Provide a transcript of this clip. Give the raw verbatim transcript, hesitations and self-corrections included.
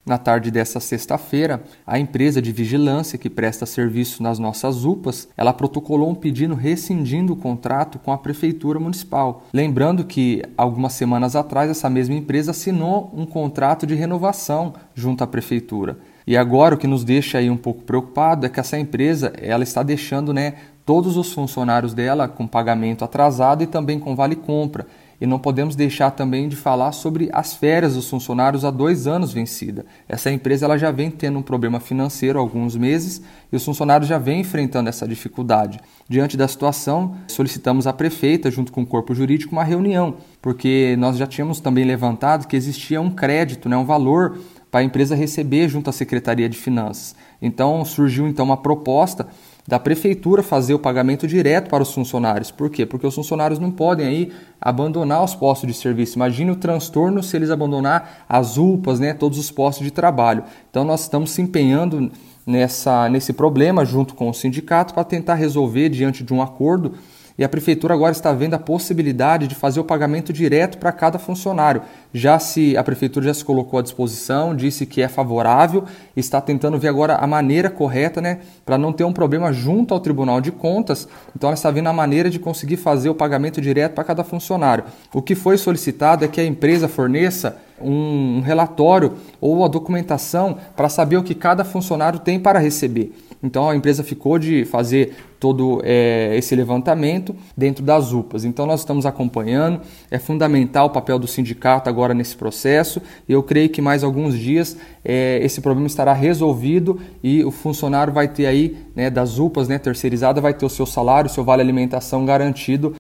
Na tarde dessa sexta-feira, a empresa de vigilância que presta serviço nas nossas U P As, ela protocolou um pedido rescindindo o contrato com a Prefeitura Municipal. Lembrando que, algumas semanas atrás, essa mesma empresa assinou um contrato de renovação junto à Prefeitura. E agora o que nos deixa aí um pouco preocupado é que essa empresa ela está deixando, né, todos os funcionários dela com pagamento atrasado e também com vale-compra. E não podemos deixar também de falar sobre as férias dos funcionários há dois anos vencida. Essa empresa ela já vem tendo um problema financeiro há alguns meses e os funcionários já vêm enfrentando essa dificuldade. Diante da situação, solicitamos à prefeita, junto com o corpo jurídico, uma reunião, porque nós já tínhamos também levantado que existia um crédito, né, um valor para a empresa receber junto à Secretaria de Finanças. Então surgiu então uma proposta da prefeitura fazer o pagamento direto para os funcionários. Por quê? Porque os funcionários não podem aí abandonar os postos de serviço. Imagine o transtorno se eles abandonar as U P As, né, todos os postos de trabalho. Então nós estamos se empenhando nessa, nesse problema junto com o sindicato para tentar resolver diante de um acordo. E a prefeitura agora está vendo a possibilidade de fazer o pagamento direto para cada funcionário. Já se a prefeitura já se colocou à disposição, disse que é favorável, está tentando ver agora a maneira correta, né, para não ter um problema junto ao Tribunal de Contas. Então ela está vendo a maneira de conseguir fazer o pagamento direto para cada funcionário. O que foi solicitado é que a empresa forneça um relatório ou a documentação para saber o que cada funcionário tem para receber. Então a empresa ficou de fazer todo é, esse levantamento dentro das U P As. Então nós estamos acompanhando, é fundamental o papel do sindicato agora nesse processo. Eu creio que mais alguns dias é, esse problema estará resolvido e o funcionário vai ter aí, né, das U P As, né, terceirizada, vai ter o seu salário, o seu vale alimentação garantido